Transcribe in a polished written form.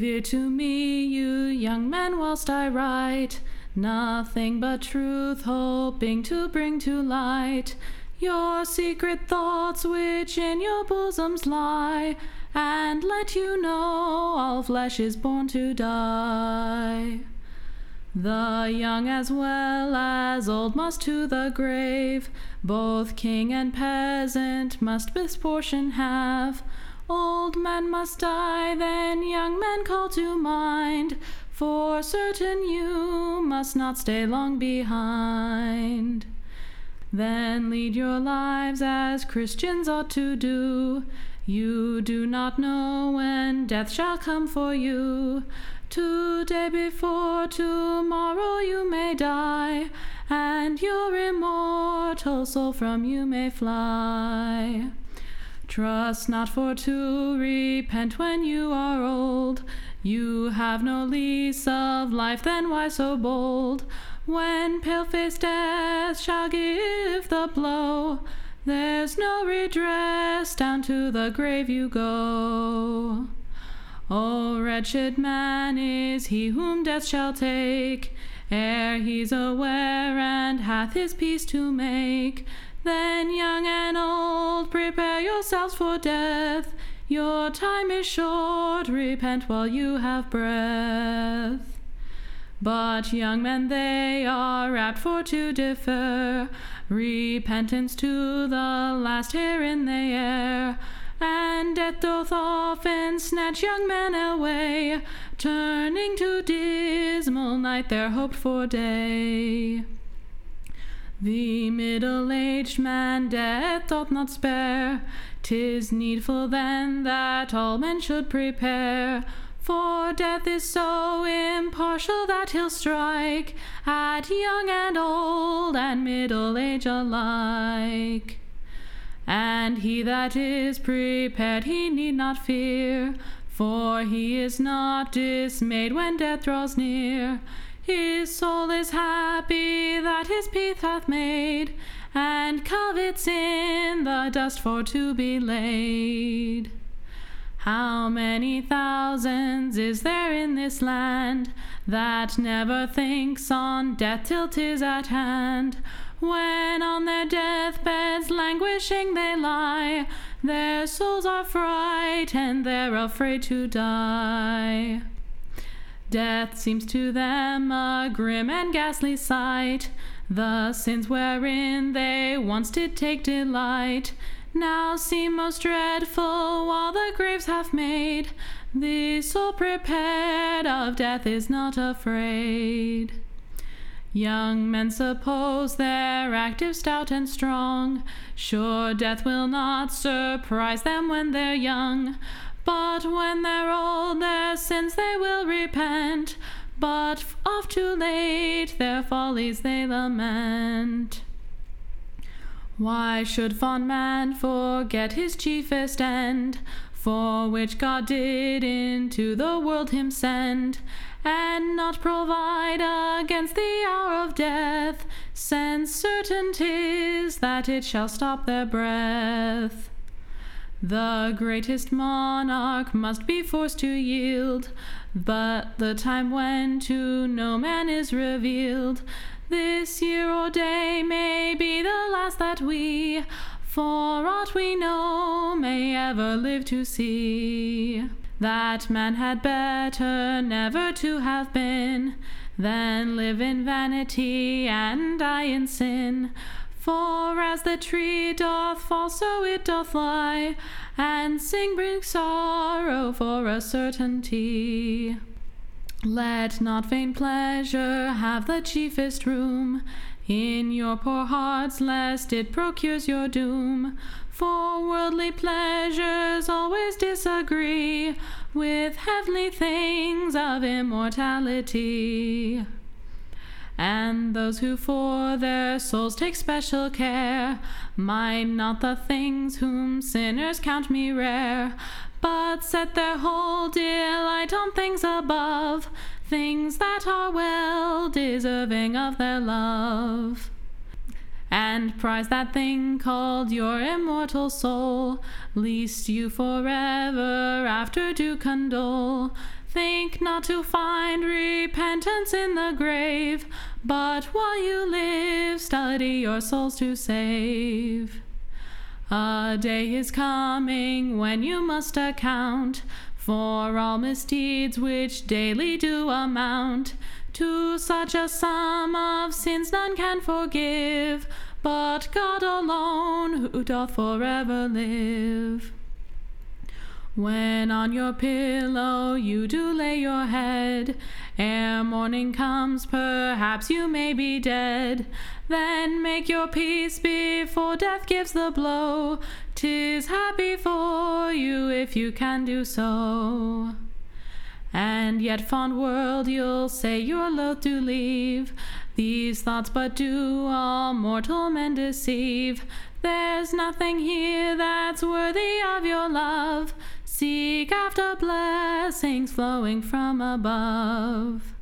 Give ear to me, you young men, whilst I write nothing but truth, hoping to bring to light your secret thoughts which in your bosoms lie, and let you know all flesh is born to die. The young as well as old must to the grave, both king and peasant must this portion have. Old men must die, then young men call to mind, for certain you must not stay long behind. Then lead your lives as Christians ought to do. You do not know when death shall come for you. Today before tomorrow you may die, and your immortal soul from you may fly. Trust not for to repent when you are old. You have no lease of life, then why so bold? When pale-faced death shall give the blow, there's no redress, down to the grave you go. O wretched man is he whom death shall take, ere he's aware and hath his peace to make. Then young and old, prepare yourselves for death. Your time is short, repent while you have breath. But young men they are apt for to defer repentance to the last herein they err, and death doth often snatch young men away, turning to dismal night their hoped for day. The middle-aged man death doth not spare, 'tis needful then that all men should prepare, for death is so impartial that he'll strike at young and old and middle age alike. And he that is prepared he need not fear, for he is not dismayed when death draws near. His soul is happy that his peace hath made, and covets in the dust for to be laid. How many thousands is there in this land that never thinks on death till 'tis at hand? When on their deathbeds languishing they lie, their souls are frightened, they're afraid to die. Death seems to them a grim and ghastly sight, the sins wherein they once did take delight now seem most dreadful, while the graves have made the soul prepared of death is not afraid. Young men suppose they're active, stout, and strong, sure death will not surprise them when they're young. But when they're old, their sins they will repent, but oft too late their follies they lament. Why should fond man forget his chiefest end, for which God did into the world him send, and not provide against the hour of death, since certain 'tis that it shall stop their breath? The greatest monarch must be forced to yield, but the time when to no man is revealed. This year or day may be the last that we, for aught we know, may ever live to see. That man had better never to have been, than live in vanity and die in sin. For as the tree doth fall, so it doth lie, and sing brings sorrow for a certainty. Let not vain pleasure have the chiefest room in your poor hearts, lest it procures your doom. For worldly pleasures always disagree with heavenly things of immortality. And those who for their souls take special care mind not the things whom sinners count me rare, but set their whole delight on things above, things that are well deserving of their love. And and prize that thing called your immortal soul, lest you forever after do condole. Think not to find repentance in the grave, but while you live, study your souls to save. A day is coming when you must account for all misdeeds which daily do amount to such a sum of sins none can forgive, but God alone, who doth forever live. When on your pillow you do lay your head, ere morning comes, perhaps you may be dead. Then make your peace before death gives the blow. 'Tis happy for you if you can do so. And yet, fond world, you'll say you're loath to leave. These thoughts but do all mortal men deceive. There's nothing here that's worthy of your love. Seek after blessings flowing from above.